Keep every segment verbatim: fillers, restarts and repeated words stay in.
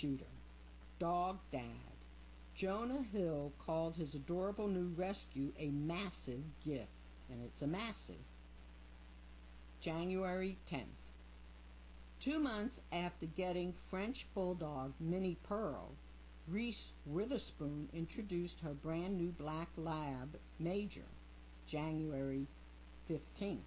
shooter. Dog Dad. Jonah Hill called his adorable new rescue a massive gift, and it's a massive. January tenth. Two months after getting French Bulldog Minnie Pearl, Reese Witherspoon introduced her brand new black lab, Major, January fifteenth.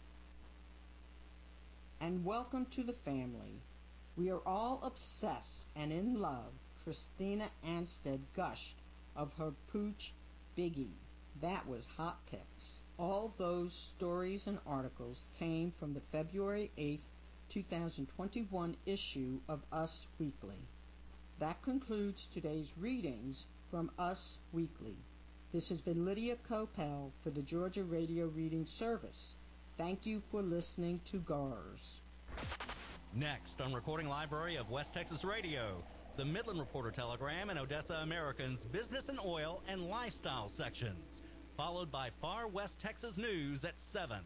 And welcome to the family. We are all obsessed and in love. Christina Anstead gushed of her pooch Biggie. That was hot pics. All those stories and articles came from the February eighth, two thousand twenty-one issue of Us Weekly. That concludes today's readings from Us Weekly. This has been Lydia Kopel for the Georgia Radio Reading Service. Thank you for listening to G A R S. Next on Recording Library of West Texas Radio, the Midland Reporter Telegram and Odessa American's Business and Oil and Lifestyle sections, followed by Far West Texas News at seven.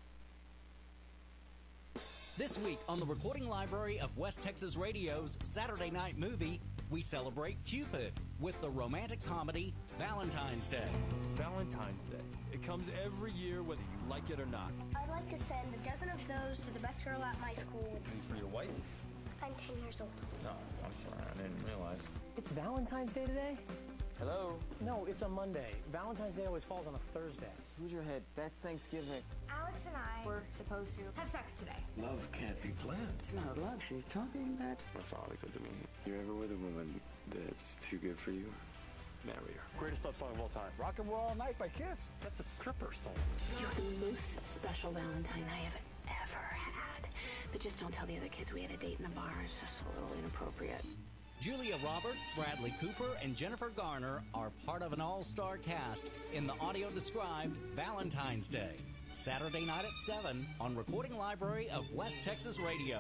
This week on the Recording Library of West Texas Radio's Saturday Night Movie, we celebrate Cupid with the romantic comedy Valentine's Day. Valentine's Day. It comes every year whether you like it or not. I'd like to send a dozen of those to the best girl at my school. These for your wife? I'm ten years old. No, I'm sorry. I didn't realize. It's Valentine's Day today? Hello? No, it's a Monday. Valentine's Day always falls on a Thursday. Who's your head? That's Thanksgiving. Alex and I were supposed to have sex today. Love can't be planned. It's not love. She's talking that. My father said to me, you're ever with a woman that's too good for you, marry her. Greatest love song of all time. Rock and Roll All Night by Kiss. That's a stripper song. You're the most special Valentine I have ever had. But just don't tell the other kids we had a date in the bar. It's just a little inappropriate. Julia Roberts, Bradley Cooper, and Jennifer Garner are part of an all-star cast in the audio-described Valentine's Day. Saturday night at seven on Recording Library of West Texas Radio.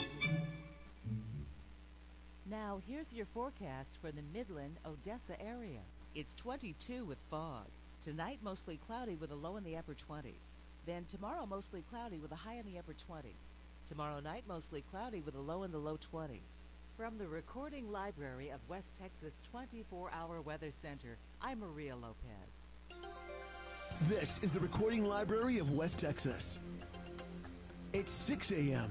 Now, here's your forecast for the Midland, Odessa area. It's twenty-two with fog. Tonight, mostly cloudy with a low in the upper twenties. Then tomorrow, mostly cloudy with a high in the upper twenties. Tomorrow night, mostly cloudy with a low in the low twenties. From the Recording Library of West Texas twenty-four hour Weather Center, I'm Maria Lopez. This is the Recording Library of West Texas. It's six a.m.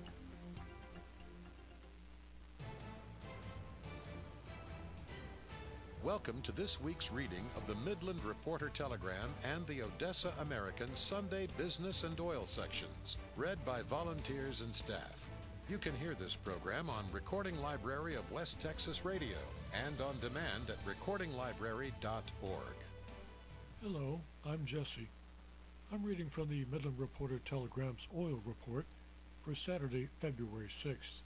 Welcome to this week's reading of the Midland Reporter Telegram and the Odessa American Sunday Business and Oil sections, read by volunteers and staff. You can hear this program on Recording Library of West Texas Radio and on demand at recording library dot org. Hello, I'm Jesse. I'm reading from the Midland Reporter Telegram's Oil Report for Saturday, February sixth.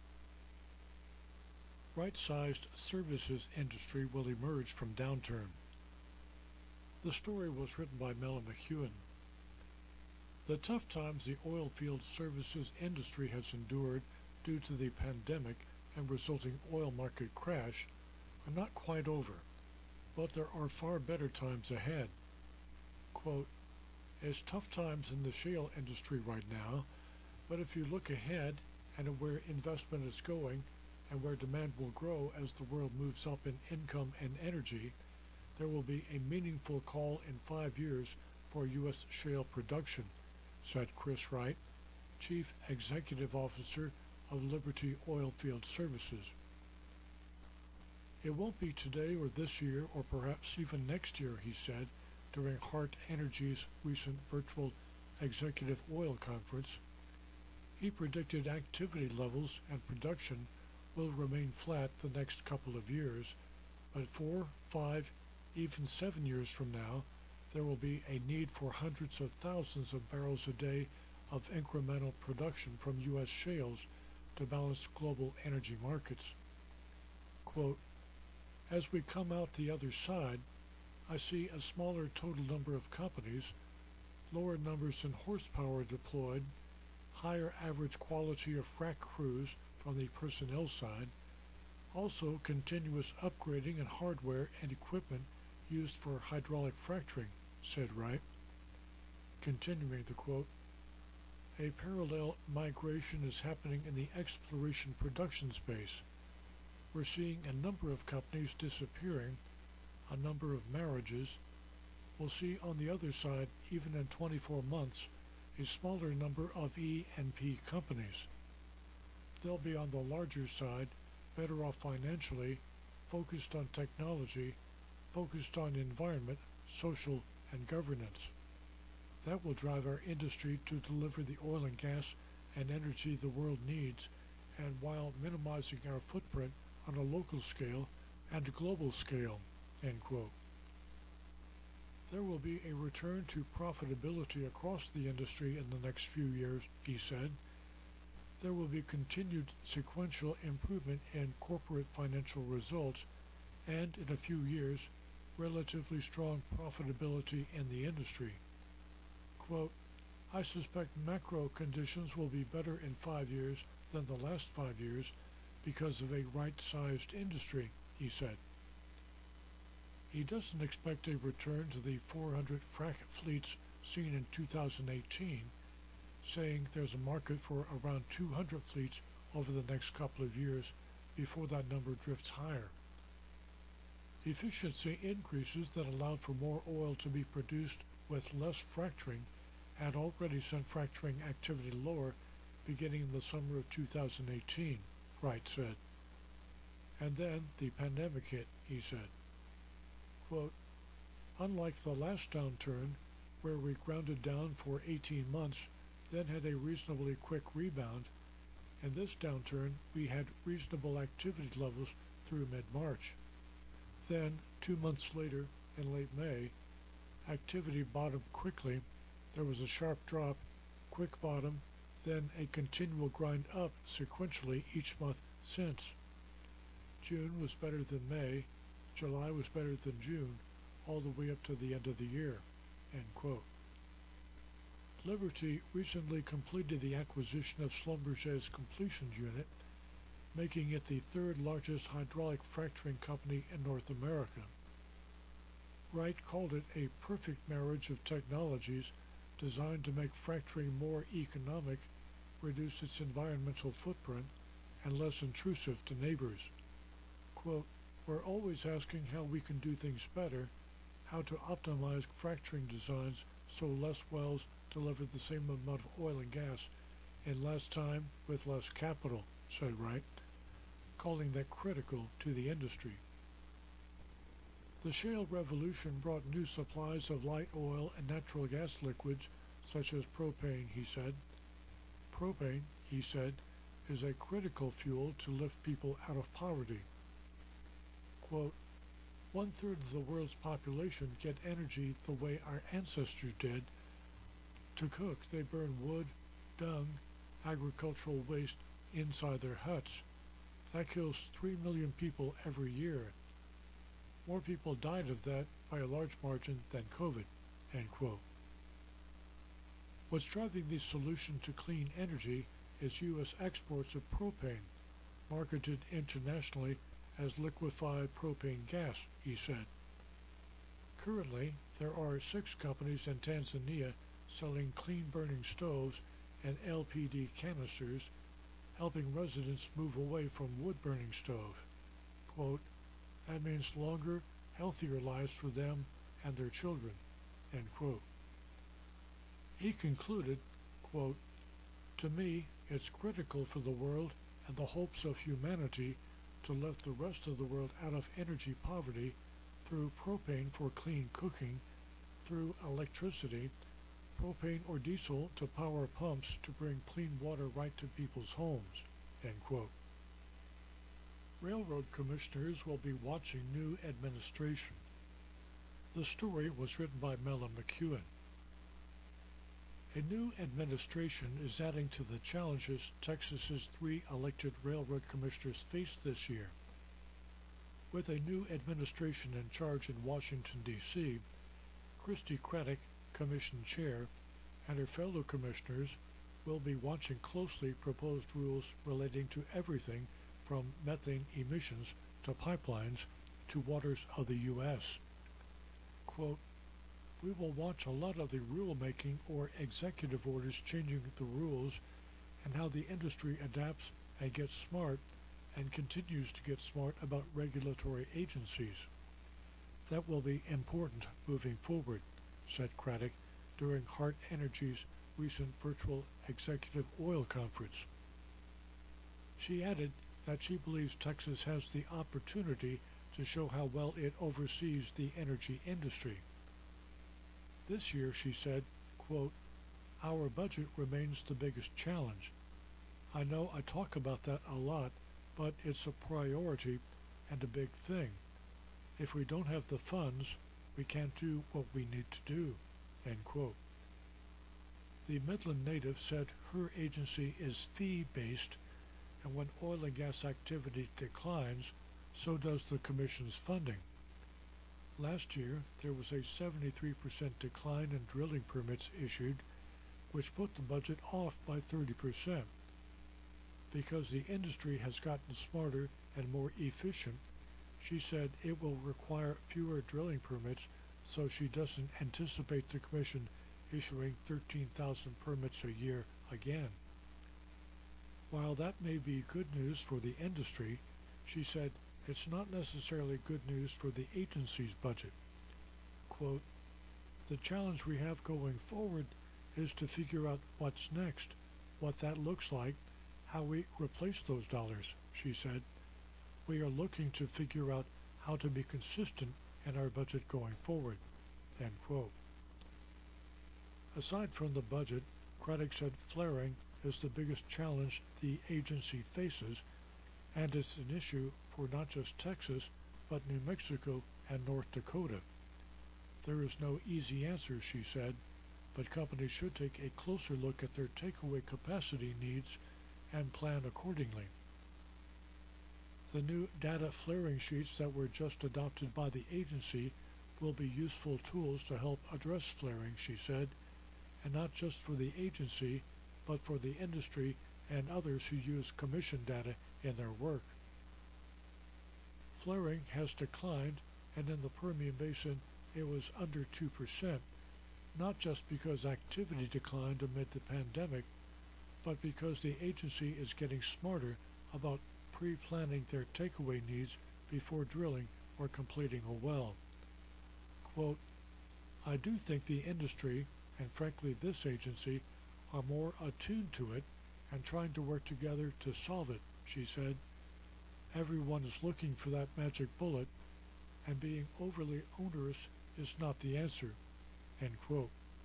Right-sized services industry will emerge from downturn. The story was written by Mela McEwen. The tough times the oil field services industry has endured due to the pandemic and resulting oil market crash are not quite over, but there are far better times ahead. Quote, it's tough times in the shale industry right now, but if you look ahead and at where investment is going and where demand will grow as the world moves up in income and energy, there will be a meaningful call in five years for U S shale production, said Chris Wright, Chief Executive Officer of Liberty Oilfield Services. It won't be today or this year or perhaps even next year, he said during Hart Energy's recent virtual executive oil conference. He predicted activity levels and production will remain flat the next couple of years, but four, five, even seven years from now, there will be a need for hundreds of thousands of barrels a day of incremental production from U S shales to balance global energy markets. Quote, as we come out the other side, I see a smaller total number of companies, lower numbers in horsepower deployed, higher average quality of frac crews from the personnel side, also continuous upgrading in hardware and equipment used for hydraulic fracturing, said Wright. Continuing the quote, a parallel migration is happening in the exploration production space. We're seeing a number of companies disappearing, a number of marriages. We'll see on the other side, even in twenty-four months, a smaller number of E and P companies. They'll be on the larger side, better off financially, focused on technology, focused on environment, social, and governance. That will drive our industry to deliver the oil and gas and energy the world needs, and while minimizing our footprint on a local scale and a global scale, end quote. There will be a return to profitability across the industry in the next few years, he said. There will be continued sequential improvement in corporate financial results, and in a few years, relatively strong profitability in the industry. Quote, I suspect macro conditions will be better in five years than the last five years because of a right-sized industry, he said. He doesn't expect a return to the four hundred frac fleets seen in two thousand eighteen, saying there's a market for around two hundred fleets over the next couple of years before that number drifts higher. Efficiency increases that allowed for more oil to be produced with less fracturing had already sent fracturing activity lower beginning in the summer of two thousand eighteen, Wright said. And then the pandemic hit, he said. Quote, unlike the last downturn, where we grounded down for eighteen months, then had a reasonably quick rebound, in this downturn we had reasonable activity levels through mid-March. Then, two months later, in late May, activity bottomed quickly. There was a sharp drop, quick bottom, then a continual grind up sequentially each month since. June was better than May, July was better than June, all the way up to the end of the year, end quote. Liberty recently completed the acquisition of Schlumberger's completions unit, making it the third largest hydraulic fracturing company in North America. Wright called it a perfect marriage of technologies designed to make fracturing more economic, reduce its environmental footprint, and less intrusive to neighbors. Quote, we're always asking how we can do things better, how to optimize fracturing designs so less wells deliver the same amount of oil and gas in less time with less capital, said Wright, calling that critical to the industry. The shale revolution brought new supplies of light oil and natural gas liquids, such as propane, he said. Propane, he said, is a critical fuel to lift people out of poverty. Quote, one-third of the world's population get energy the way our ancestors did. To cook, they burn wood, dung, agricultural waste inside their huts. That kills three million people every year. More people died of that by a large margin than COVID, end quote. What's driving the solution to clean energy is U S exports of propane, marketed internationally as liquefied propane gas, he said. Currently, there are six companies in Tanzania selling clean-burning stoves and L P G canisters, helping residents move away from wood-burning stoves. Quote, that means longer, healthier lives for them and their children, end quote. He concluded, quote, to me, it's critical for the world and the hopes of humanity to lift the rest of the world out of energy poverty through propane for clean cooking, through electricity, propane or diesel to power pumps to bring clean water right to people's homes, end quote. Railroad commissioners will be watching new administration. The story was written by Mela McEwen. A new administration is adding to the challenges Texas's three elected railroad commissioners face this year. With a new administration in charge in Washington, D C, Christy Craddick, commission chair, and her fellow commissioners will be watching closely proposed rules relating to everything from methane emissions to pipelines to waters of the U S Quote, we will watch a lot of the rulemaking or executive orders changing the rules and how the industry adapts and gets smart and continues to get smart about regulatory agencies. That will be important moving forward, said Craddock during Hart Energy's recent virtual executive oil conference. She added that she believes Texas has the opportunity to show how well it oversees the energy industry. This year, she said, quote, "Our budget remains the biggest challenge. I know I talk about that a lot, but it's a priority and a big thing. If we don't have the funds, we can't do what we need to do," end quote. The Midland native said her agency is fee-based, and when oil and gas activity declines, so does the Commission's funding. Last year, there was a seventy-three percent decline in drilling permits issued, which put the budget off by thirty percent. Because the industry has gotten smarter and more efficient, she said it will require fewer drilling permits, so she doesn't anticipate the Commission issuing thirteen thousand permits a year again. While that may be good news for the industry, she said it's not necessarily good news for the agency's budget. Quote, "The challenge we have going forward is to figure out what's next, what that looks like, how we replace those dollars," she said. "We are looking to figure out how to be consistent in our budget going forward," end quote. Aside from the budget, Craddock said flaring is the biggest challenge the agency faces, and it's an issue for not just Texas, but New Mexico and North Dakota. There is no easy answer, she said, but companies should take a closer look at their takeaway capacity needs and plan accordingly. The new data flaring sheets that were just adopted by the agency will be useful tools to help address flaring, she said, and not just for the agency, but for the industry and others who use Commission data in their work. Flaring has declined, and in the Permian Basin it was under two percent, not just because activity declined amid the pandemic, but because the agency is getting smarter about pre-planning their takeaway needs before drilling or completing a well. Quote, "I do think the industry, and frankly this agency, are more attuned to it and trying to work together to solve it," she said. "Everyone is looking for that magic bullet, and being overly onerous is not the answer," end quote.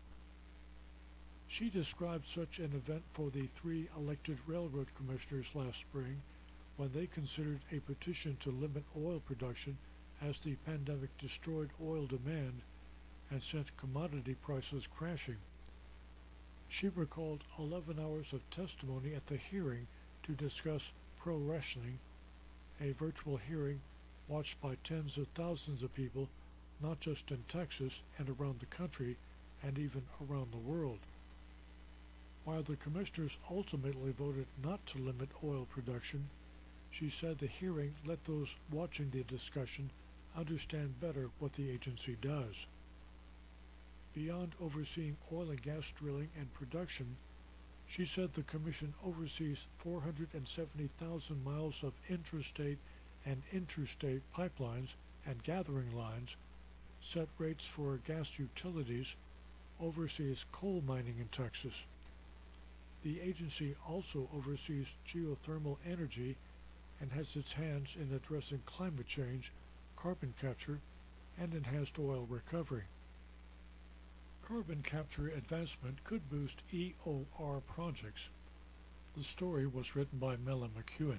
She described such an event for the three elected railroad commissioners last spring when they considered a petition to limit oil production as the pandemic destroyed oil demand and sent commodity prices crashing. She recalled eleven hours of testimony at the hearing to discuss pro rationing, a virtual hearing watched by tens of thousands of people, not just in Texas and around the country, and even around the world. While the commissioners ultimately voted not to limit oil production, she said the hearing let those watching the discussion understand better what the agency does. Beyond overseeing oil and gas drilling and production, she said the Commission oversees four hundred seventy thousand miles of intrastate and interstate pipelines and gathering lines, set rates for gas utilities, oversees coal mining in Texas. The agency also oversees geothermal energy and has its hands in addressing climate change, carbon capture, and enhanced oil recovery. Carbon capture advancement could boost E O R projects. The story was written by Mela McEwen.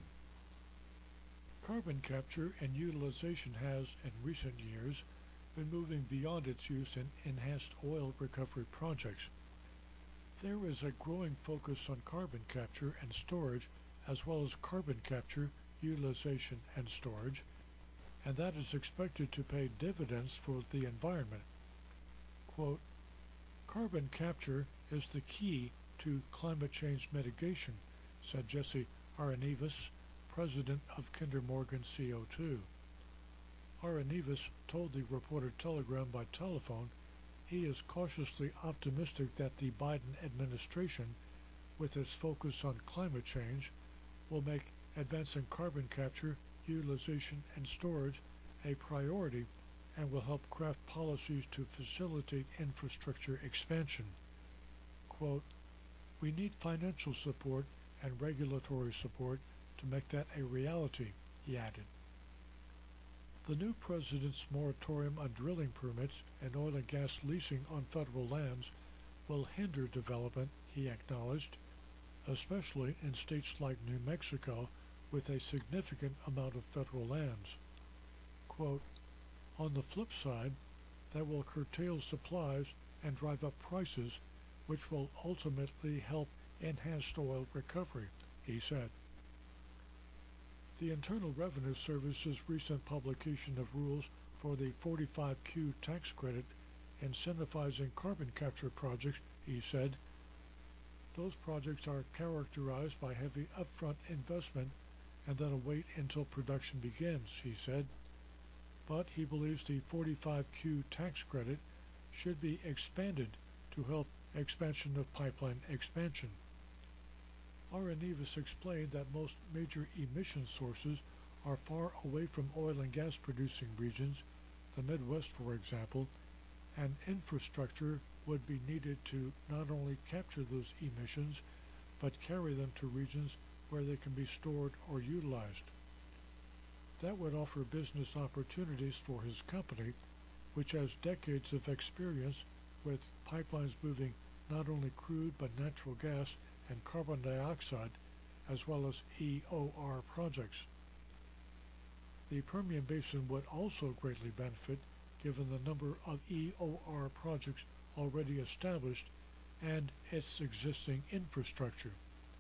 Carbon capture and utilization has, in recent years, been moving beyond its use in enhanced oil recovery projects. There is a growing focus on carbon capture and storage, as well as carbon capture, utilization, and storage, and that is expected to pay dividends for the environment. Quote, "Carbon capture is the key to climate change mitigation," said Jesse Arenavis, president of Kinder Morgan C O two. Arenavis told the Reporter Telegram by telephone he is cautiously optimistic that the Biden administration, with its focus on climate change, will make advancing carbon capture, utilization, and storage a priority and will help craft policies to facilitate infrastructure expansion. Quote, "We need financial support and regulatory support to make that a reality," he added. The new president's moratorium on drilling permits and oil and gas leasing on federal lands will hinder development, he acknowledged, especially in states like New Mexico with a significant amount of federal lands. Quote, "On the flip side, that will curtail supplies and drive up prices, which will ultimately help enhanced oil recovery," he said. The Internal Revenue Service's recent publication of rules for the forty-five Q tax credit incentivizing carbon capture projects, he said, "Those projects are characterized by heavy upfront investment and then a wait until production begins," he said. But he believes the forty-five Q tax credit should be expanded to help expansion of pipeline expansion. Arenavis explained that most major emission sources are far away from oil and gas producing regions, the Midwest for example, and infrastructure would be needed to not only capture those emissions, but carry them to regions where they can be stored or utilized. That would offer business opportunities for his company, which has decades of experience with pipelines moving not only crude but natural gas and carbon dioxide, as well as E O R projects. The Permian Basin would also greatly benefit given the number of E O R projects already established and its existing infrastructure.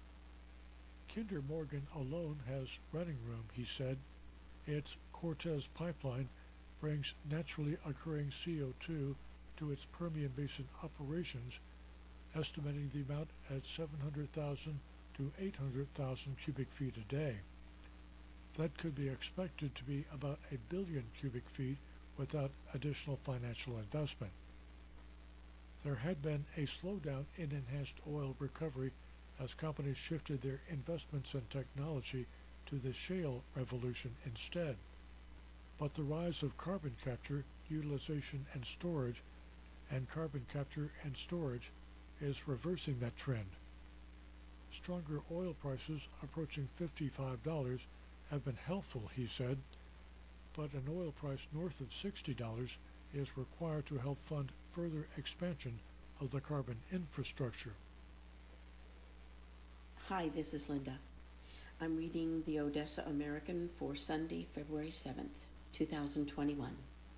Kinder Morgan alone has running room, he said. Its Cortez pipeline brings naturally occurring C O two to its Permian Basin operations, estimating the amount at seven hundred thousand to eight hundred thousand cubic feet a day. That could be expected to be about a billion cubic feet without additional financial investment. There had been a slowdown in enhanced oil recovery as companies shifted their investments in technology to the shale revolution instead. But the rise of carbon capture, utilization, and storage, and carbon capture and storage is reversing that trend. Stronger oil prices approaching fifty-five dollars have been helpful, he said, but an oil price north of sixty dollars is required to help fund further expansion of the carbon infrastructure. Hi, this is Linda. I'm reading the Odessa American for Sunday, February seventh, two thousand twenty-one.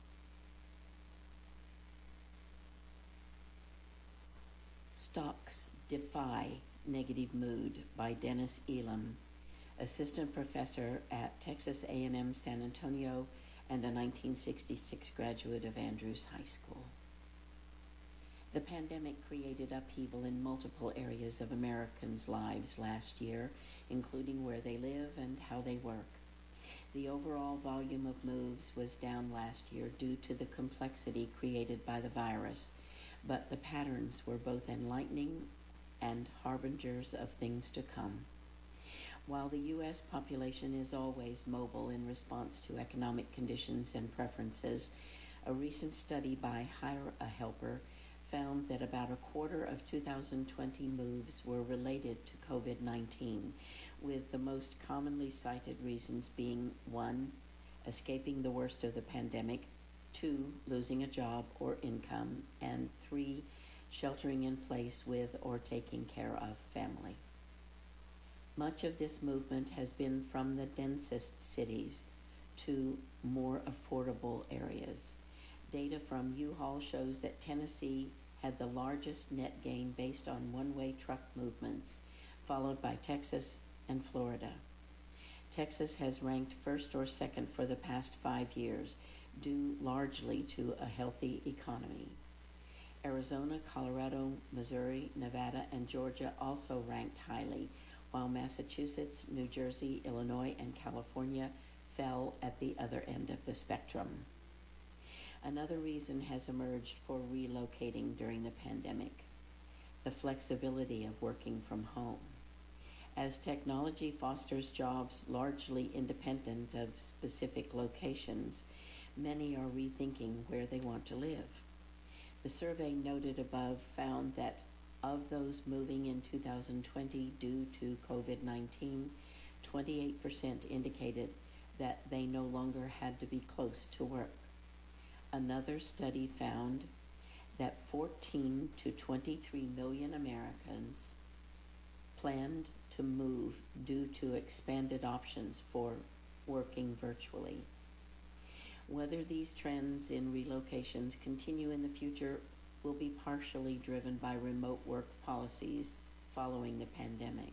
Stocks Defy Negative Mood by Dennis Elam, assistant professor at Texas A and M San Antonio and a nineteen sixty-six graduate of Andrews High School. The pandemic created upheaval in multiple areas of Americans' lives last year, including where they live and how they work. The overall volume of moves was down last year due to the complexity created by the virus, but the patterns were both enlightening and harbingers of things to come. While the U S population is always mobile in response to economic conditions and preferences, a recent study by Hire a Helper found that about a quarter of two thousand twenty moves were related to COVID nineteen, with the most commonly cited reasons being one, escaping the worst of the pandemic, two, losing a job or income, and three, sheltering in place with or taking care of family. Much of this movement has been from the densest cities to more affordable areas. Data from U-Haul shows that Tennessee had the largest net gain based on one-way truck movements, followed by Texas and Florida. Texas has ranked first or second for the past five years, due largely to a healthy economy. Arizona, Colorado, Missouri, Nevada, and Georgia also ranked highly, while Massachusetts, New Jersey, Illinois, and California fell at the other end of the spectrum. Another reason has emerged for relocating during the pandemic: the flexibility of working from home. As technology fosters jobs largely independent of specific locations, many are rethinking where they want to live. The survey noted above found that of those moving in two thousand twenty due to COVID nineteen, twenty-eight percent indicated that they no longer had to be close to work. Another study found that fourteen to twenty-three million Americans planned to move due to expanded options for working virtually. Whether these trends in relocations continue in the future will be partially driven by remote work policies following the pandemic.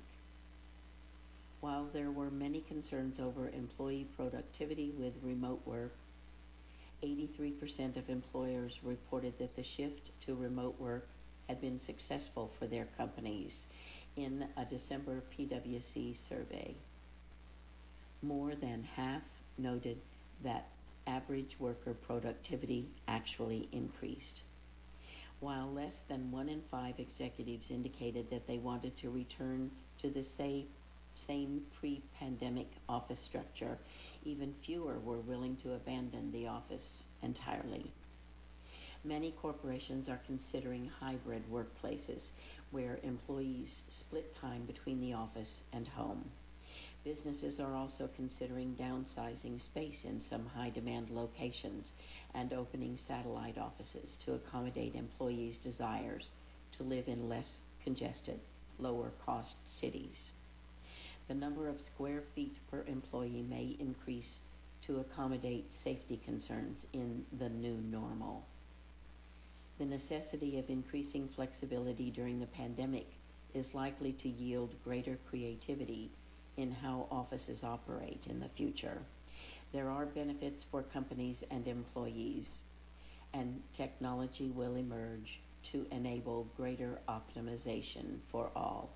While there were many concerns over employee productivity with remote work, eighty-three percent of employers reported that the shift to remote work had been successful for their companies in a December P W C survey. More than half noted that average worker productivity actually increased, while less than one in five executives indicated that they wanted to return to the same, same pre-pandemic office structure. Even fewer were willing to abandon the office entirely. Many corporations are considering hybrid workplaces where employees split time between the office and home. Businesses are also considering downsizing space in some high-demand locations and opening satellite offices to accommodate employees' desires to live in less congested, lower-cost cities. The number of square feet per employee may increase to accommodate safety concerns in the new normal. The necessity of increasing flexibility during the pandemic is likely to yield greater creativity in how offices operate in the future. There are benefits for companies and employees, and technology will emerge to enable greater optimization for all.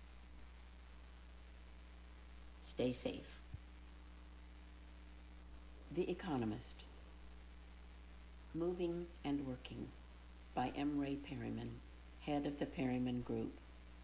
Stay safe. The Economist. Moving and Working by M. Ray Perryman, head of the Perryman Group.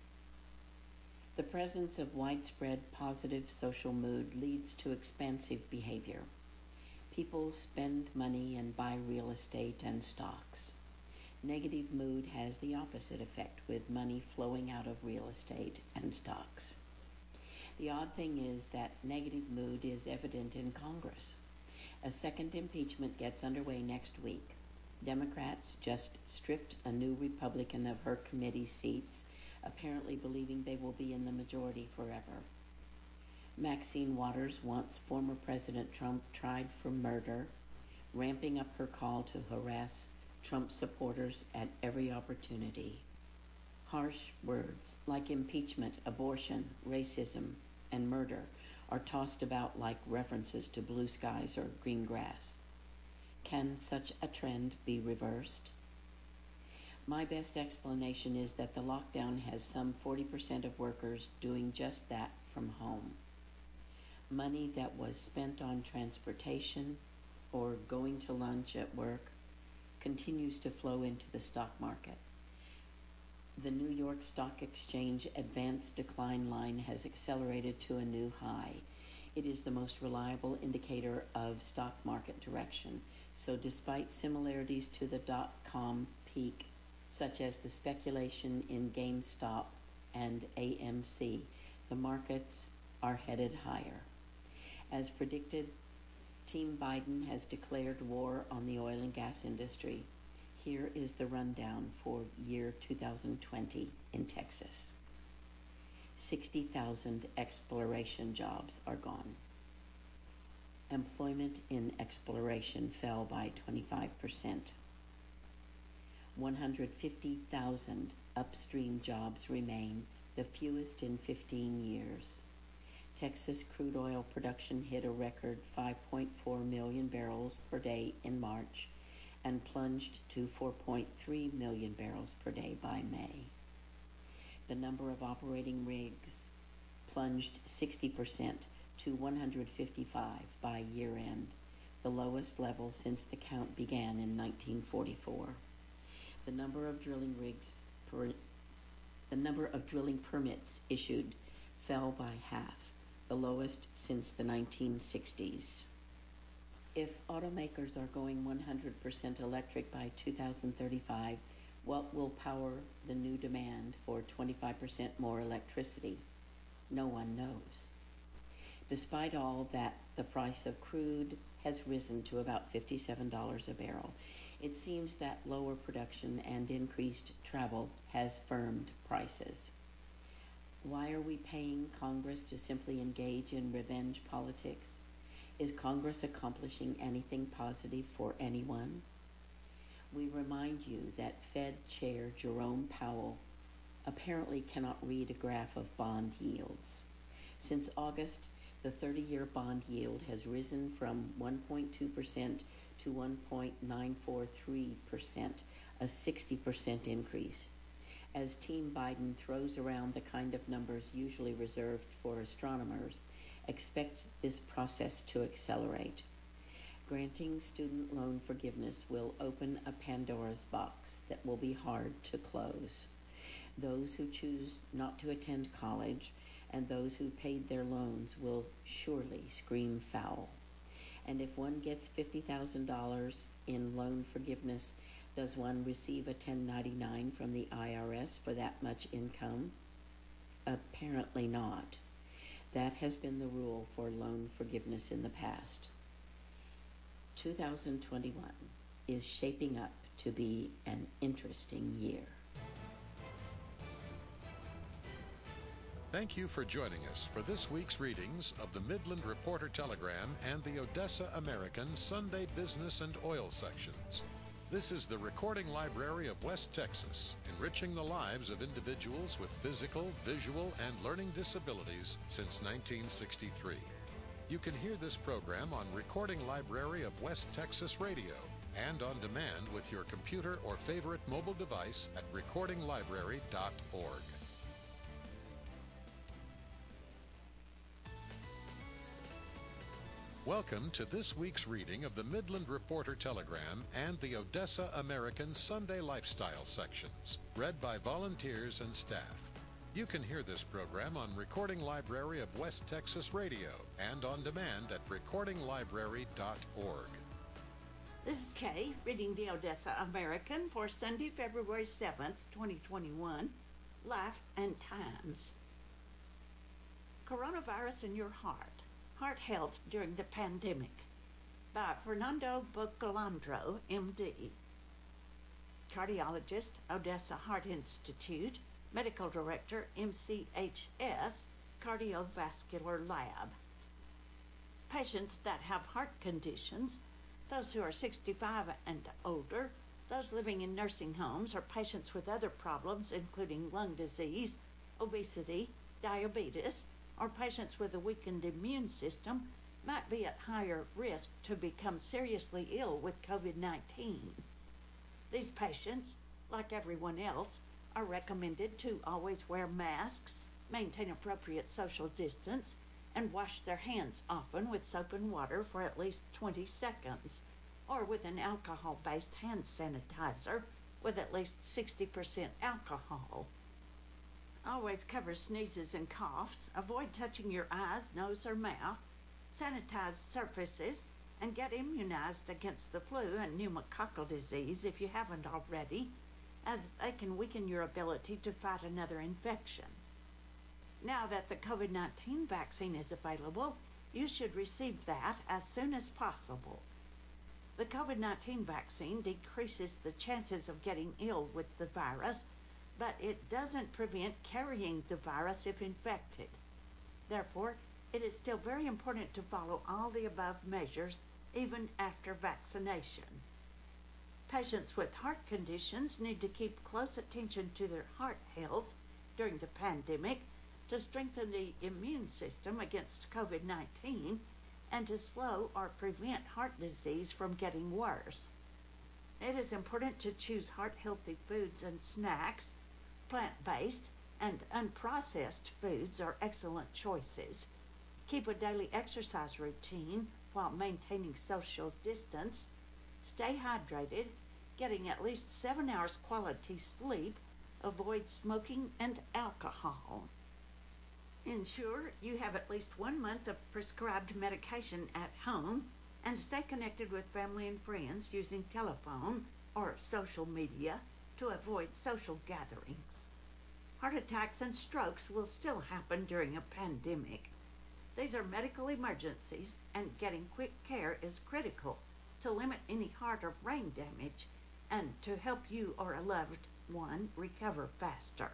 The presence of widespread positive social mood leads to expansive behavior. People spend money and buy real estate and stocks. Negative mood has the opposite effect, with money flowing out of real estate and stocks. The odd thing is that negative mood is evident in Congress. A second impeachment gets underway next week. Democrats just stripped a new Republican of her committee seats, apparently believing they will be in the majority forever. Maxine Waters wants former President Trump tried for murder, ramping up her call to harass Trump supporters at every opportunity. Harsh words like impeachment, abortion, racism, and murder are tossed about like references to blue skies or green grass. Can such a trend be reversed? My best explanation is that the lockdown has some forty percent of workers doing just that from home. Money that was spent on transportation or going to lunch at work continues to flow into the stock market. The New York Stock Exchange advanced decline line has accelerated to a new high. It is the most reliable indicator of stock market direction. So despite similarities to the dot-com peak, such as the speculation in GameStop and A M C, the markets are headed higher. As predicted, Team Biden has declared war on the oil and gas industry. Here is the rundown for year two thousand twenty in Texas. sixty thousand exploration jobs are gone. Employment in exploration fell by twenty-five percent. one hundred fifty thousand upstream jobs remain, the fewest in fifteen years. Texas crude oil production hit a record five point four million barrels per day in March and plunged to four point three million barrels per day by May. The number of operating rigs plunged sixty percent to one hundred fifty-five by year-end, the lowest level since the count began in nineteen forty-four. The number of drilling rigs per, the number of drilling permits issued fell by half, the lowest since the nineteen sixties. If automakers are going one hundred percent electric by two thousand thirty-five, what will power the new demand for twenty-five percent more electricity? No one knows. Despite all that, the price of crude has risen to about fifty-seven dollars a barrel. It seems that lower production and increased travel has firmed prices. Why are we paying Congress to simply engage in revenge politics? Is Congress accomplishing anything positive for anyone? We remind you that Fed Chair Jerome Powell apparently cannot read a graph of bond yields. Since August, the thirty-year bond yield has risen from one point two percent to one point nine four three percent, a sixty percent increase. As Team Biden throws around the kind of numbers usually reserved for astronomers, expect this process to accelerate. Granting student loan forgiveness will open a Pandora's box that will be hard to close. Those who choose not to attend college and those who paid their loans will surely scream foul. And if one gets fifty thousand dollars in loan forgiveness, does one receive a ten ninety-nine from the I R S for that much income? Apparently not. That has been the rule for loan forgiveness in the past. two thousand twenty-one is shaping up to be an interesting year. Thank you for joining us for this week's readings of the Midland Reporter Telegram and the Odessa American Sunday Business and Oil sections. This is the Recording Library of West Texas, enriching the lives of individuals with physical, visual, and learning disabilities since nineteen sixty-three. You can hear this program on Recording Library of West Texas Radio and on demand with your computer or favorite mobile device at recording library dot org. Welcome to this week's reading of the Midland Reporter Telegram and the Odessa American Sunday Lifestyle sections, read by volunteers and staff. You can hear this program on Recording Library of West Texas Radio and on demand at recording library dot org. This is Kay reading the Odessa American for Sunday, February seventh, twenty twenty-one, Life and Times. Coronavirus in Your Heart. Heart Health During the Pandemic by Fernando Bucalandro, M D, cardiologist, Odessa Heart Institute, medical director, M C H S Cardiovascular Lab. Patients that have heart conditions, those who are sixty-five and older, those living in nursing homes, or patients with other problems including lung disease, obesity, diabetes, or patients with a weakened immune system might be at higher risk to become seriously ill with COVID nineteen. These patients, like everyone else, are recommended to always wear masks, maintain appropriate social distance, and wash their hands often with soap and water for at least twenty seconds, or with an alcohol-based hand sanitizer with at least sixty percent alcohol. Always cover sneezes and coughs, avoid touching your eyes, nose, or mouth, sanitize surfaces, and get immunized against the flu and pneumococcal disease if you haven't already, as they can weaken your ability to fight another infection. Now that the COVID nineteen vaccine is available, you should receive that as soon as possible. The COVID nineteen vaccine decreases the chances of getting ill with the virus, but it doesn't prevent carrying the virus if infected. Therefore, it is still very important to follow all the above measures even after vaccination. Patients with heart conditions need to keep close attention to their heart health during the pandemic to strengthen the immune system against COVID nineteen and to slow or prevent heart disease from getting worse. It is important to choose heart-healthy foods and snacks. Plant-based and unprocessed foods are excellent choices. Keep a daily exercise routine while maintaining social distance. Stay hydrated, getting at least seven hours quality sleep. Avoid smoking and alcohol. Ensure you have at least one month of prescribed medication at home and stay connected with family and friends using telephone or social media to avoid social gatherings. Heart attacks and strokes will still happen during a pandemic. These are medical emergencies, and getting quick care is critical to limit any heart or brain damage and to help you or a loved one recover faster.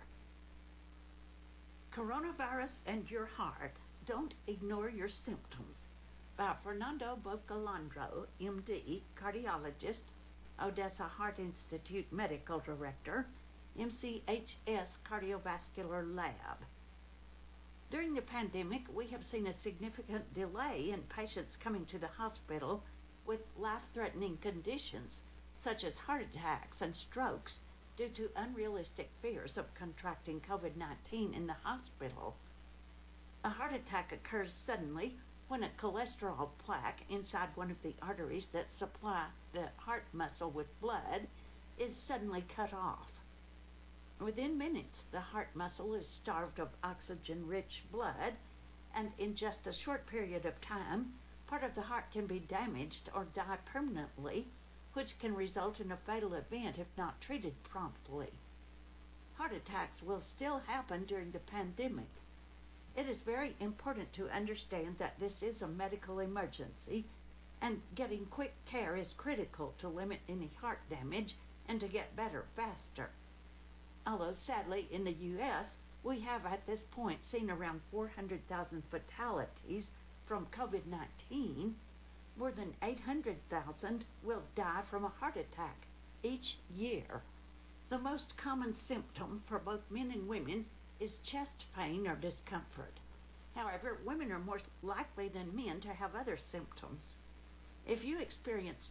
Coronavirus and Your Heart, Don't Ignore Your Symptoms, by Fernando Bocalandro, M D, cardiologist, Odessa Heart Institute Medical Director, M C H S Cardiovascular Lab. During the pandemic, we have seen a significant delay in patients coming to the hospital with life-threatening conditions such as heart attacks and strokes due to unrealistic fears of contracting COVID nineteen in the hospital. A heart attack occurs suddenly when a cholesterol plaque inside one of the arteries that supply the heart muscle with blood is suddenly cut off. Within minutes, the heart muscle is starved of oxygen-rich blood, and in just a short period of time, part of the heart can be damaged or die permanently, which can result in a fatal event if not treated promptly. Heart attacks will still happen during the pandemic. It is very important to understand that this is a medical emergency, and getting quick care is critical to limit any heart damage and to get better faster. Although sadly in the U S we have at this point seen around four hundred thousand fatalities from COVID nineteen, more than eight hundred thousand will die from a heart attack each year. The most common symptom for both men and women is chest pain or discomfort. However, women are more likely than men to have other symptoms. If you experience